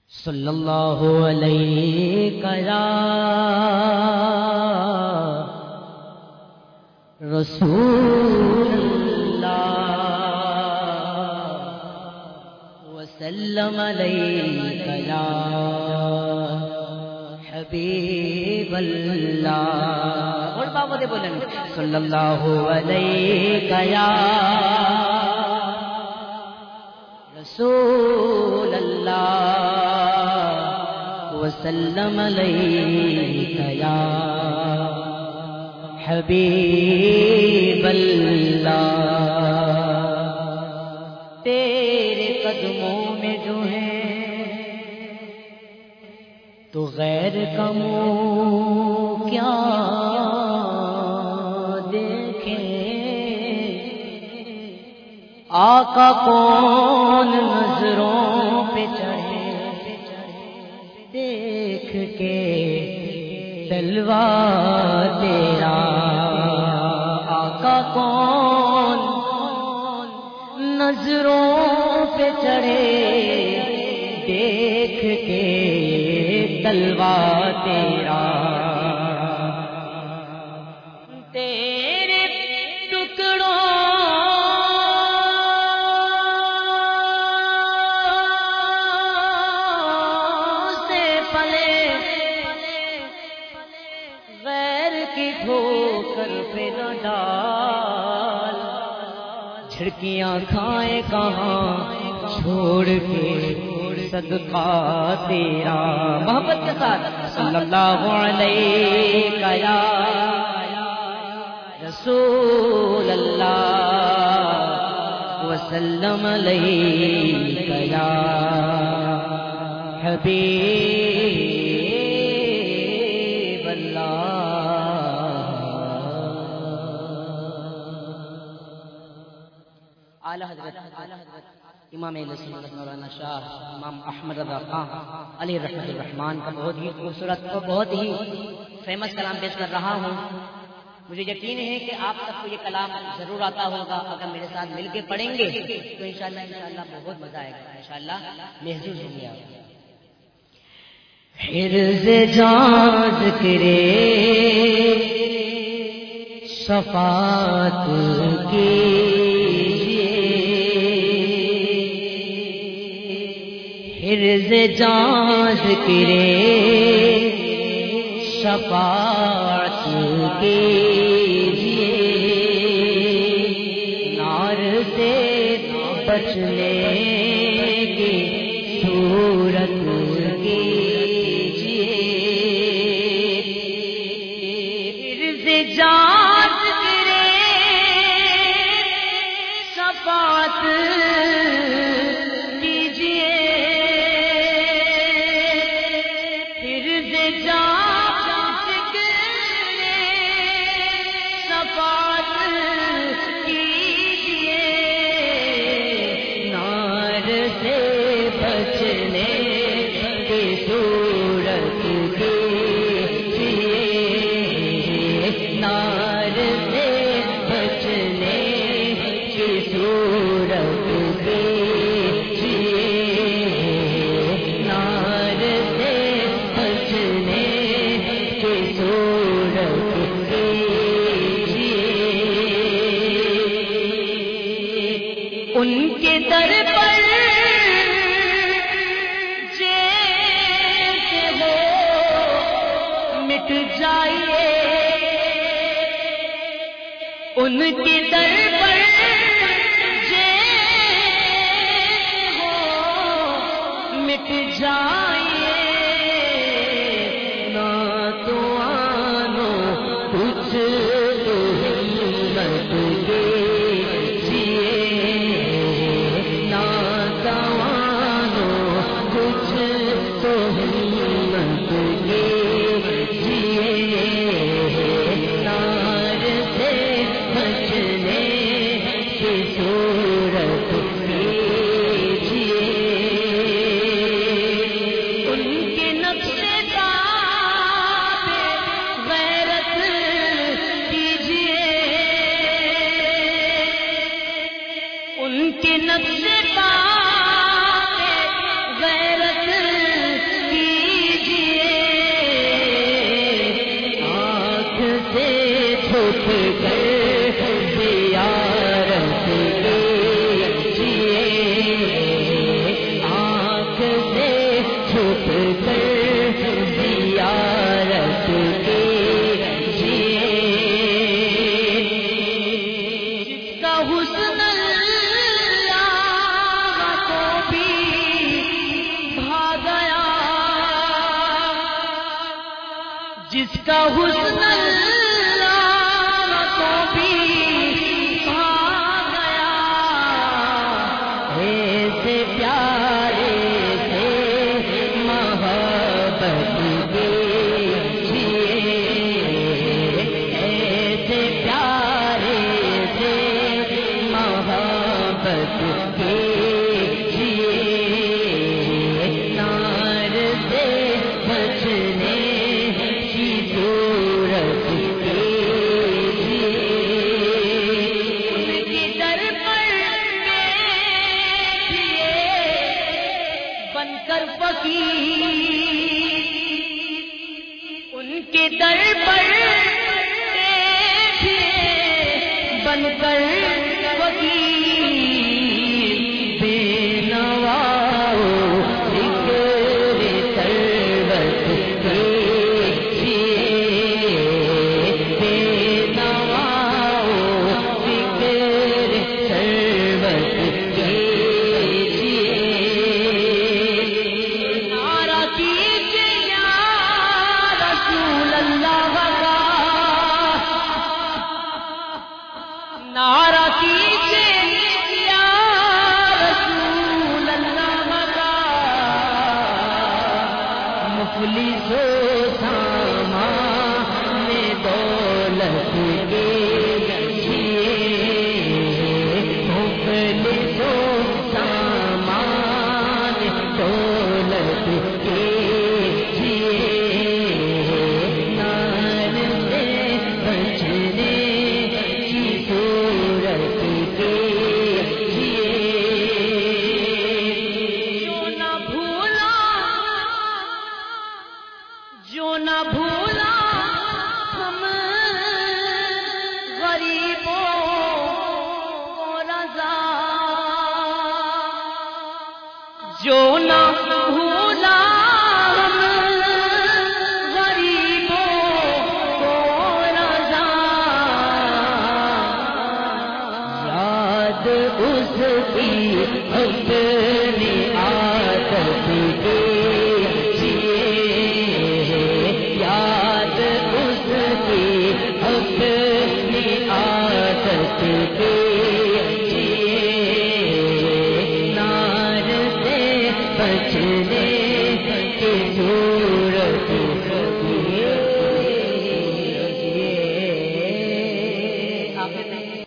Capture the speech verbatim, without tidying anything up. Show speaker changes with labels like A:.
A: صلی اللہ علیہ یا رسول اللہ وسلم علیک یا حبیب اللہ. اور بابا دے بولیں صلی اللہ علیہ یا رسول اللہ وسلم علیک یا حبیب اللہ. تیرے قدموں میں جو ہے تو غیر کا منہ کیا آقا کون نظروں پہ چڑھے دیکھ کے تلوا تیرا. آقا کون نظروں پہ چڑھے دیکھ کے تلوا تیرا. جھڑکیاں کھائے کہاں چھوڑ کے صدقہ تیرا. محبت کے ساتھ صلی اللہ علیہ یا رسول اللہ وسلم علیک یا حبیب اللہ. اعلی حضرت امام اہل سنت مولانا شاہ امام احمد رضا خان علیہ رحمۃ الرحمان کا بہت ہی خوبصورت اور بہت ہی فیمس کلام پیش کر رہا ہوں. مجھے یقین ہے کہ آپ سب کو یہ کلام ضرور آتا ہوگا. اگر میرے ساتھ مل کے پڑھیں گے تو انشاءاللہ انشاءاللہ بہت مزہ آئے گا. انشاءاللہ محظوظ ہوں گے آپ. حرز جان ذکرے شفاعت کی حرز جان ذکرے شفاعت کیجئے. نار سے بچنے کی صورت کیجئے. حرز جان ذکرے شفاعت ان کے در پر جیسے ہو مٹ جائیے. ان کے در پر جیسے ہو مٹ جائیے. نہ تو آنو کچھ تو ہمت کے ان جس کا حسن اللہ کو بھی پا گیا، ایسے پیارے سے محبت کے جیے، ایسے پیارے سے محبت کے جیے، نار سے بچنے ان کے در پر بن کر فقیر، بے نوا ذکر سربت کے جیے، بے نوا ذکر سربت کے جیے، نعرہ کیجئے یا رسول اللہ کا، نعرہ کیجئے یا رسول اللہ کا، مفلس و سامان دولت کے جیے، مفلس و سامان دولت کے جیے، نار سے بچنے کی صورت کے جیے، جو نہ بھولا جو نہ بھولا ہم غریبوں کو رضا، جو نہ بھولا ہم غریبوں کو رضا، یاد اس کی اپنی عادت کے جیے، یاد اس کی اپنی عادت کے جیے، نار سے بچنے